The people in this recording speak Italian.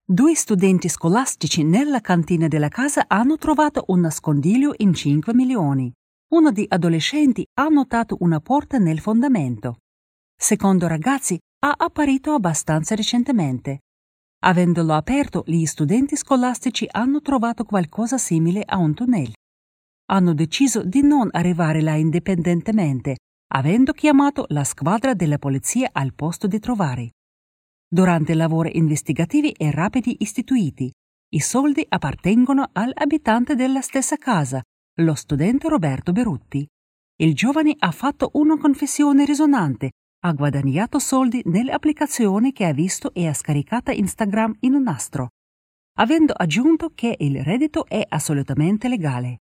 Due studenti scolastici nella cantina della casa hanno trovato un nascondiglio in 5 milioni. Uno degli adolescenti ha notato una porta nel fondamento. Secondo ragazzi, ha apparito abbastanza recentemente. Avendolo aperto, gli studenti scolastici hanno trovato qualcosa simile a un tunnel. Hanno deciso di non arrivare là indipendentemente, avendo chiamato la squadra della polizia al posto di trovare. Durante lavori investigativi e rapidi istituiti, i soldi appartengono all'abitante della stessa casa, lo studente Roberto Berutti. Il giovane ha fatto una confessione risonante, ha guadagnato soldi nell'applicazione che ha visto e ha scaricata Instagram in un nastro, avendo aggiunto che il reddito è assolutamente legale.